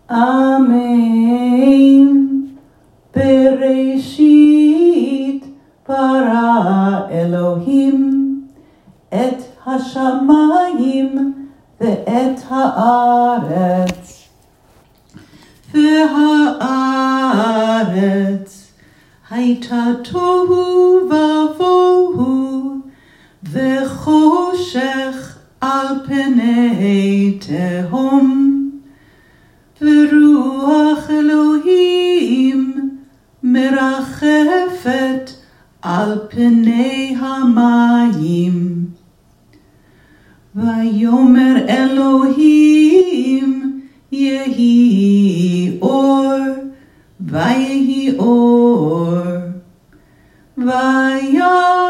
אמן. בראשית ברא אלוהים את השמיים ואת הארץ. והארץ הייתה תוהו ובוהו, וחושך על פני תהום, ורוח אלוהים מרחפת על פני המים. ויאמר אלוהים יהי אור, ויהי אור. וירא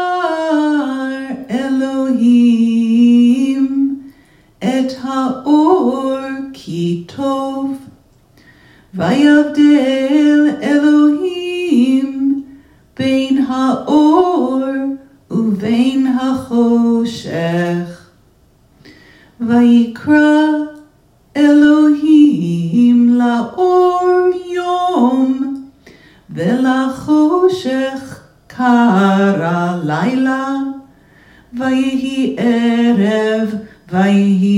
אלוהים את האור כי טוב, ויבדל אלוהים בין האור ובין החושך. ויקרא אלוהים לאור יום, ולחושך קרא לילה. ויהי ערב ויהי